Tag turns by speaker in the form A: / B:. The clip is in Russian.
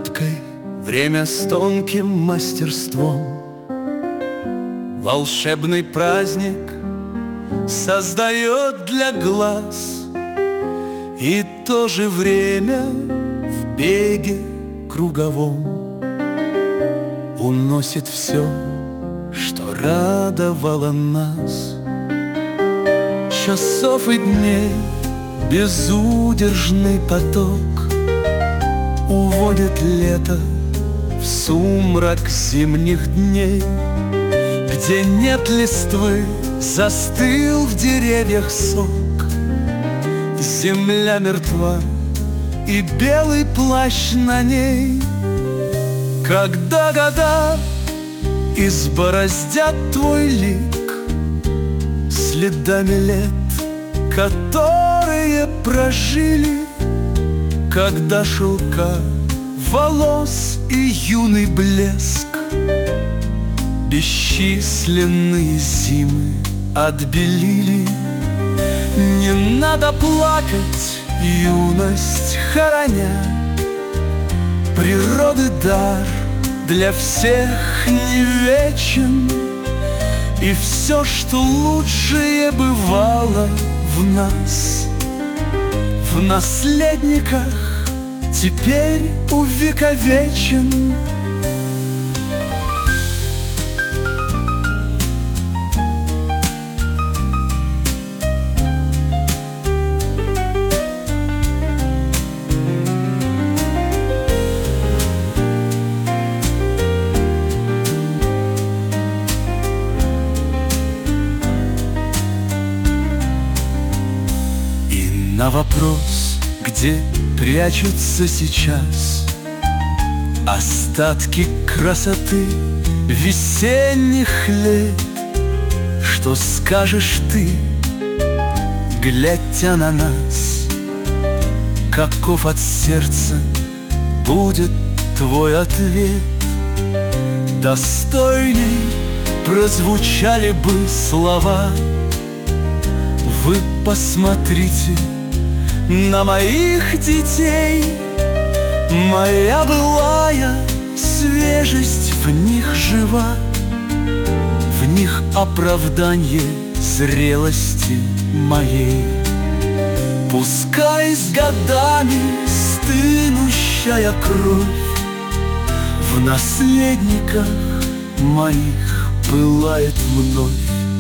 A: улыбкой, время с тонким мастерством. Волшебный праздник создает для глаз, и то же время в беге круговом уносит все, что радовало нас. Часов и дней безудержный поток уводит лето в сумрак зимних дней, где нет листвы, застыл в деревьях сок. Земля мертва, и белый плащ на ней. Когда года избороздят твой лик следами лет, которые прожили, когда шелка волос и юный блеск бесчисленные зимы отбелили. Не надо плакать, юность хороня, природы дар для всех не вечен, и все, что лучшее бывало в нас, в наследниках, теперь увековечен. На вопрос, где прячутся сейчас остатки красоты весенних лет, что скажешь ты, глядя на нас? Каков от сердца будет твой ответ? Достойней прозвучали бы слова: вы посмотрите на моих детей, моя былая свежесть в них жива, в них оправдание зрелости моей. Пускай с годами стынущая кровь в наследниках моих пылает вновь.